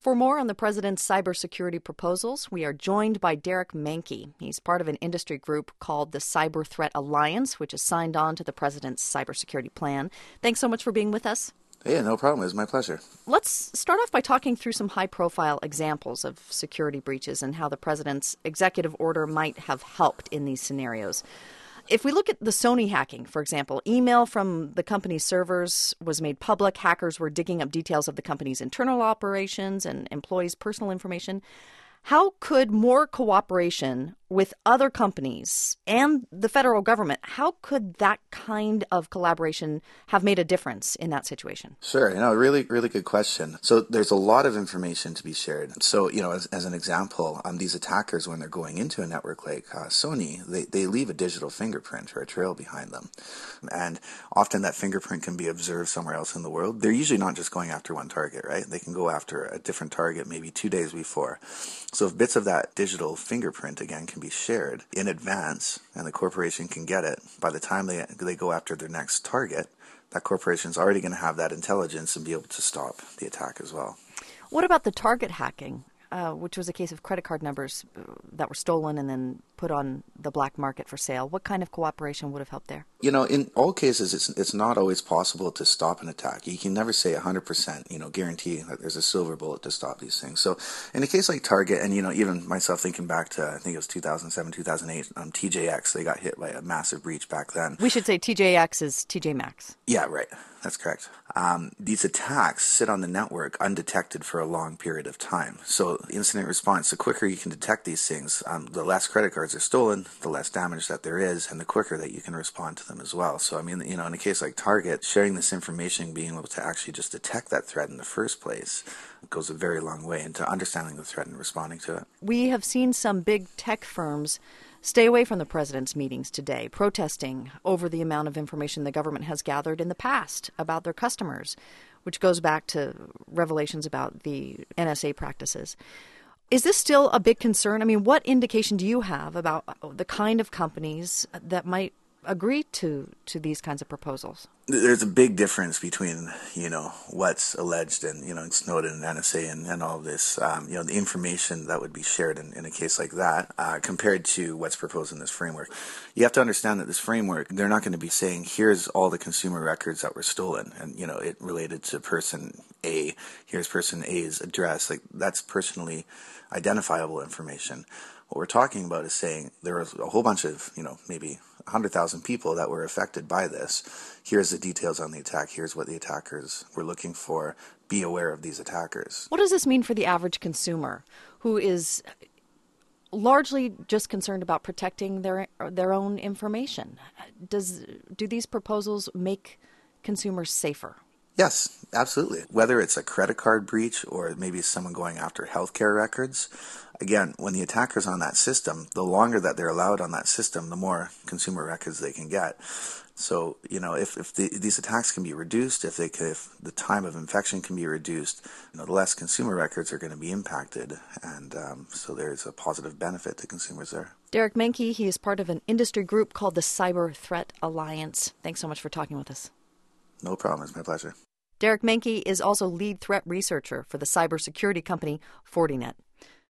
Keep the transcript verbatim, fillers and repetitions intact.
For more on the president's cybersecurity proposals, we are joined by Derek Manky. He's part of an industry group called the Cyber Threat Alliance, which is signed on to the president's cybersecurity plan. Thanks so much for being with us. Yeah, no problem. It was my pleasure. Let's start off by talking through some high-profile examples of security breaches and how the president's executive order might have helped in these scenarios. If we look at the Sony hacking, for example, email from the company's servers was made public. Hackers were digging up details of the company's internal operations and employees' personal information. How could more cooperation with other companies and the federal government, how could that kind of collaboration have made a difference in that situation? Sure. You know, really, really good question. So there's a lot of information to be shared. So, you know, as, as an example, um, these attackers, when they're going into a network like uh, Sony, they, they leave a digital fingerprint or a trail behind them. And often that fingerprint can be observed somewhere else in the world. They're usually not just going after one target, right? They can go after a different target maybe two days before. So if bits of that digital fingerprint, again, can be shared in advance and the corporation can get it, by the time they they go after their next target, that corporation's already going to have that intelligence and be able to stop the attack as well. What about the target hacking, uh, which was a case of credit card numbers that were stolen and then put on the black market for sale? What kind of cooperation would have helped there? You know, in all cases, it's it's not always possible to stop an attack. You can never say one hundred percent, you know, guarantee that there's a silver bullet to stop these things. So in a case like Target, and, you know, even myself thinking back to, I think it was two thousand seven, two thousand eight, um, T J X, they got hit by a massive breach back then. We should say T J X is T J Maxx. Yeah, right. That's correct. Um, these attacks sit on the network undetected for a long period of time. So incident response, the quicker you can detect these things, um, the less credit cards are stolen, the less damage that there is, and the quicker that you can respond to them as well. So, I mean, you know, in a case like Target, sharing this information, being able to actually just detect that threat in the first place goes a very long way into understanding the threat and responding to it. We have seen some big tech firms stay away from the president's meetings today, protesting over the amount of information the government has gathered in the past about their customers, which goes back to revelations about the N S A practices. Is this still a big concern? I mean, what indication do you have about the kind of companies that might agree to, to these kinds of proposals? There's a big difference between, you know, what's alleged and, you know, Snowden and N S A and, and all of this, um, you know, the information that would be shared in, in a case like that uh, compared to what's proposed in this framework. You have to understand that this framework, they're not going to be saying, here's all the consumer records that were stolen and, you know, it related to person A, here's person A's address. Like, that's personally identifiable information. What we're talking about is saying there was a whole bunch of, you know, maybe one hundred thousand people that were affected by this. Here's the details on the attack. Here's what the attackers were looking for. Be aware of these attackers. What does this mean for the average consumer who is largely just concerned about protecting their their own information? Does do these proposals make consumers safer? Yes, absolutely. Whether it's a credit card breach or maybe someone going after healthcare records, again, when the attacker's on that system, the longer that they're allowed on that system, the more consumer records they can get. So, you know, if, if the, these attacks can be reduced, if they can, if the time of infection can be reduced, you know, the less consumer records are going to be impacted. And um, so there's a positive benefit to consumers there. Derek Manky, he is part of an industry group called the Cyber Threat Alliance. Thanks so much for talking with us. No problem. It's my pleasure. Derek Manky is also lead threat researcher for the cybersecurity company Fortinet.